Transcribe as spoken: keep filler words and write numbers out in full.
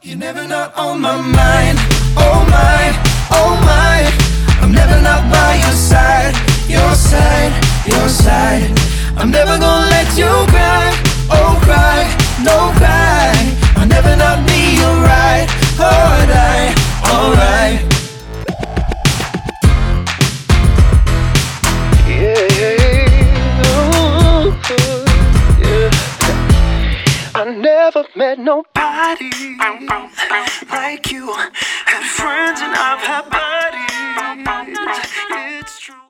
You're never not on my mind. Oh my, oh my. I'm never not by your side. Your side, your side. I'm never gonna let you cry. Oh cry, no cry. I'll never not be your right. Alright, alright. Yeah, ooh, yeah. I never met nobody like you. Had friends and I've had buddies.